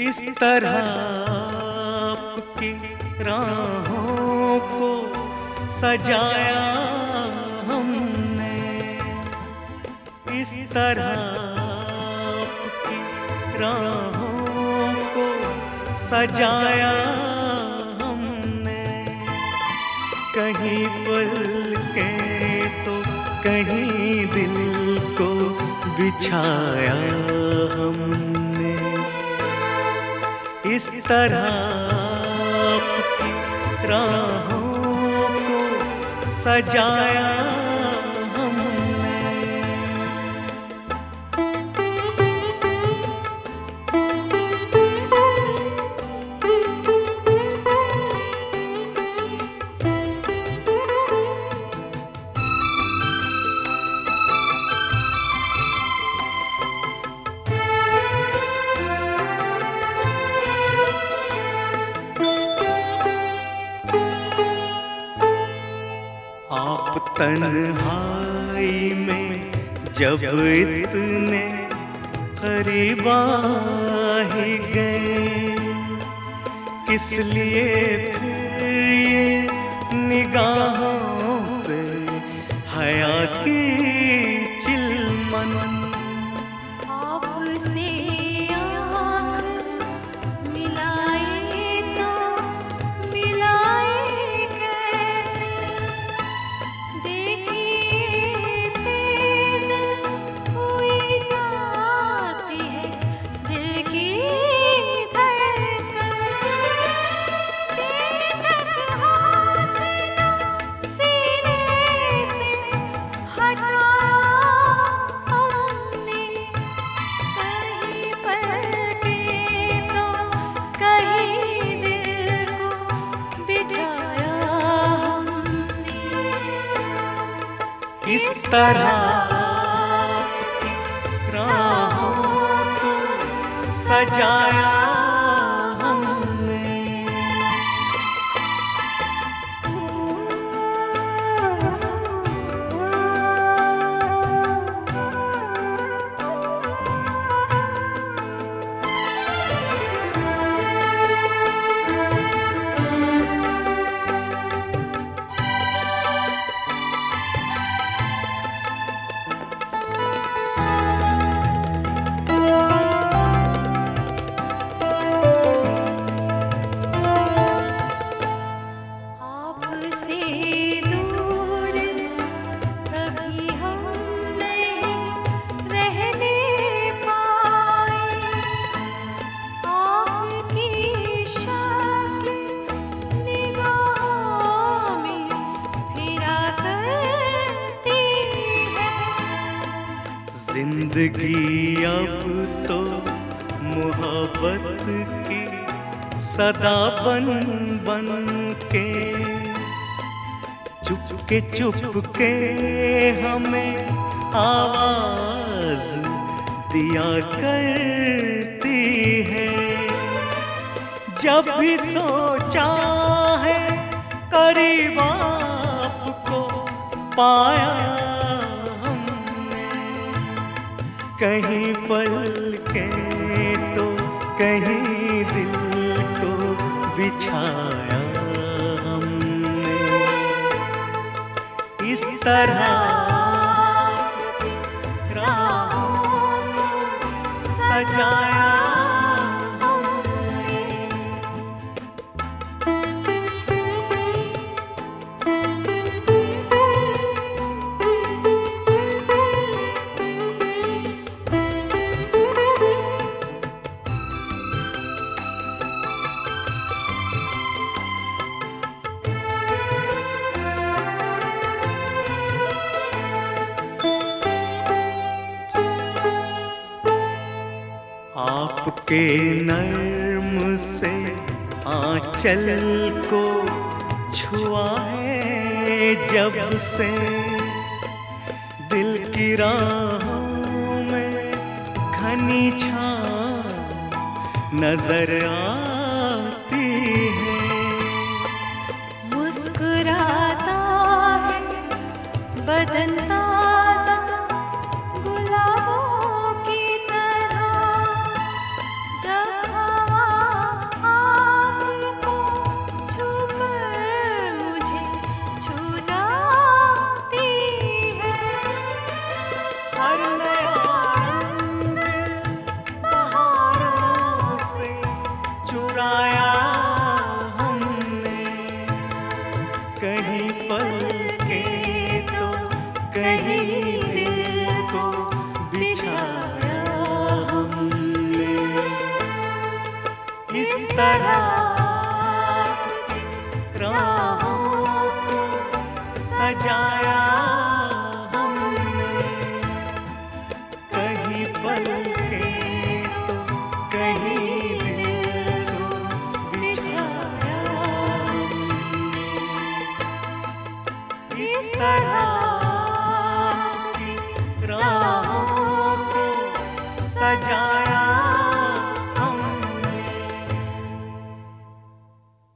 इस तरह आपकी राहों को सजाया हमने, इस तरह आपकी राहों को सजाया हमने। कहीं पल के तो कहीं दिल को बिछाया हमने, इस तरह आपकी राहों को सजाया हमने। आप तन्हाई में जब इतने करीब आ ही गए, किस लिए फिर ये निगाहों पे हया की चिलमन। आपसे आँख मिलाए तो मिलाए कैसे, देखिए तेज हुई जाती है दिल की धड़कन। तेरे तक हाथ ना सीने से हटाया हमने, कहीं पलके तो कहीं दिल को बिछाया हमने। इस तरह राहों को सजाया हमने। आपसे दूर कभी हम नहीं रहने पाए, आपकी शक्ल निगाहों में फिरा करती है। जिंदगी अब तो मोहब्बत की सदा बन बन के चुपके हमें आवाज दिया करती है। जब भी सोचा है करीब आपको पाया हमने, कहीं पल के तो कहीं दिल को बिछाया हमने, इस तरह राहों को सजाया हमने। आपके नर्म से आंचल को छुआ है जब से, दिल की राहों में घनी छाँव नजर आती है। मुस्कुराता है बदन ताजा गुलाबों की तरह, जब हवा तरह राहों को सजाया हमने, कहीं पलके तो कहीं दिल को बिछाया हमने। इस तरह की राहों को सजाया